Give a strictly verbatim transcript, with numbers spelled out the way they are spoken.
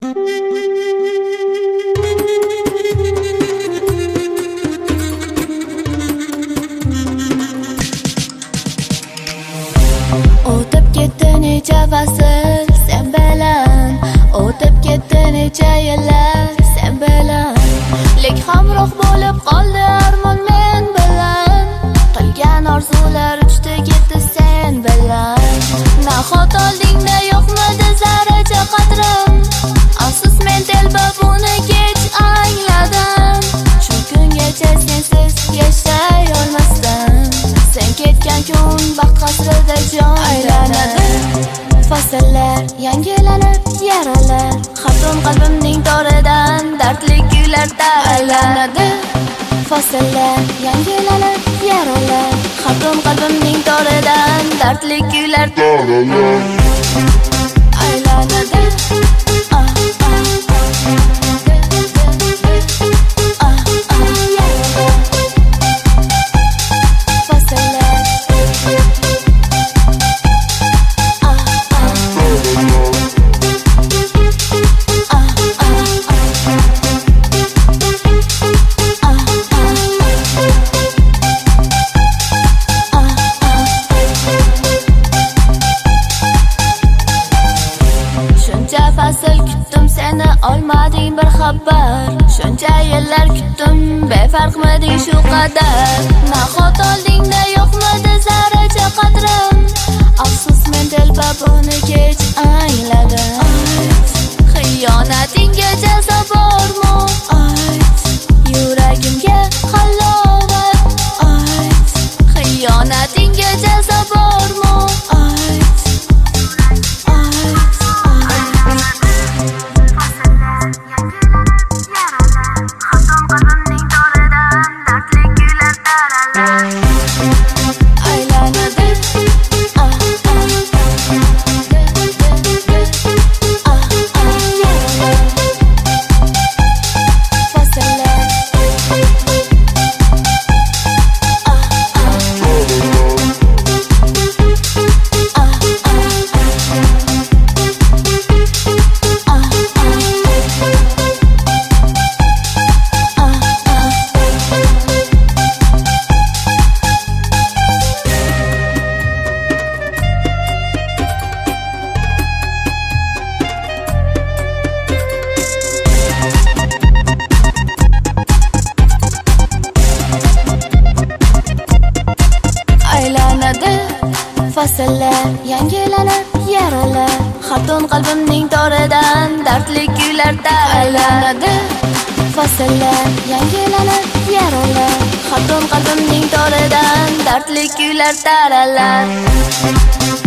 O'tib ketdi necha fasl sen bilan, o'tib ketdi necha yillar sen bilan, lek hamroh bo'lib qoldi armon men bilan, qilgan orzular uchdi ketdi sen bilan. Nahot oldingda yo'qmidi zarracha qadrim, afsus men telba buni kech angladim, shu kungacha sensiz yashay olmasdim. Sen ketgan kun baxt qasrida jon aylanadi, fasllar yangilanib yaralar, hatton qalbimning toridan dardli kuylar taralanadi. Fasllar yangilanib yaralar, hatton qalbimning toridan dardli kuylar aylanadi. Fasl kutdim seni olmading bir xabar, shuncha yillar kutdim befarqmiding shu qadar. Nahot oldingda yo'qmidi zarracha qadrim, afsus men telba buni kech angladim. Xiyonatingga jazo bormi? Ayt, yuragimga halovat. Ayt, xiyonatingga jazo bormi? Ayt. Fasllar yangilanib yaralar, hatton qalbimning toridan dardli kuylar taralanadi. Fasllar yangilanib yaralar, hatton qalbimning toridan dardli kuylar taralar.